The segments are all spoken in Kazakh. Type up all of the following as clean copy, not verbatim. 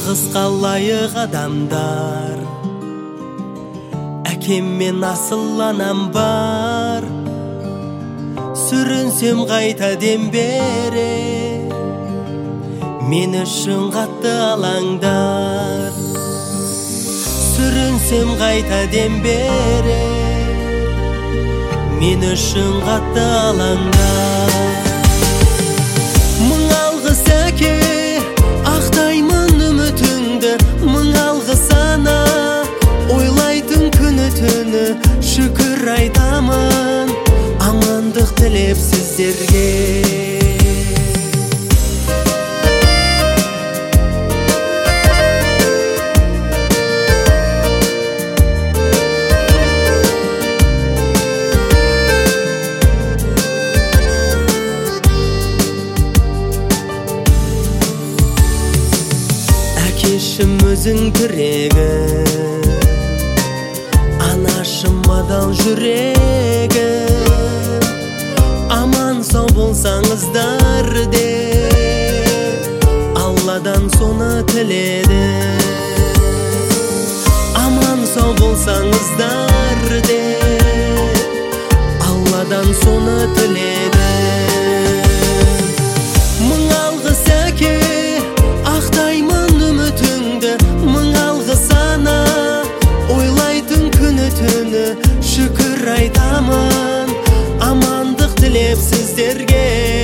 Алғысқа лайық адамдар, әкем мен асыл анам бар. Сүрінсем қайта дем бере, мен үшін қатты алаңдар. Сүрінсем қайта дем бере, мен үшін қатты алаңдар. Мың алғыс әке, ақтаймын үмітіңді. Мың алғыс ана, ойлайтын күні түні. Шүкір айтамын, амандық тілеп сіздерге. Әкешім өзің тірегі, анашым адал жүрегі. Аман сау болсаңыздар де, Алладан соны тіледі. Аман сау болсаңыздар де, Алладан соны тіледі. Мың алғыс әке, ақтаймын үмітіңді. Мың алғыс ана, ойлайтын күні түні. Шүкір айтамын, амандық тілеп сіздерге.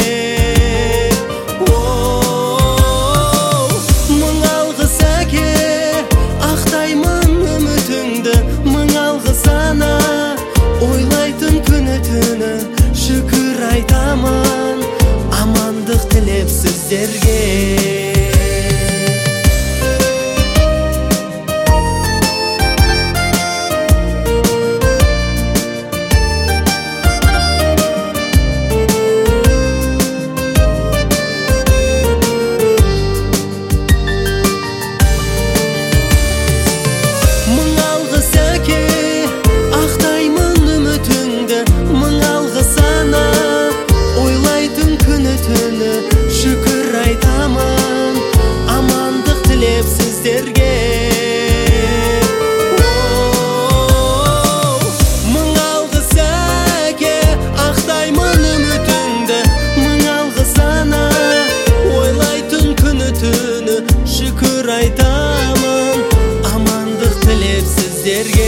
Мың алғыс әке, ақтаймын үмітіңді. Мың алғыс ана, ойлайтын күні түні. Шүкір айтамын, амандық тілеп сіздерге. Шүкір айтамын, амандық тілеп сіздерге. Мың алғыс әке, ақтаймын үмітіңді. Мың алғыс ана, ойлайтын күні түні. Шүкір айтамын, амандық тілеп сіздерге.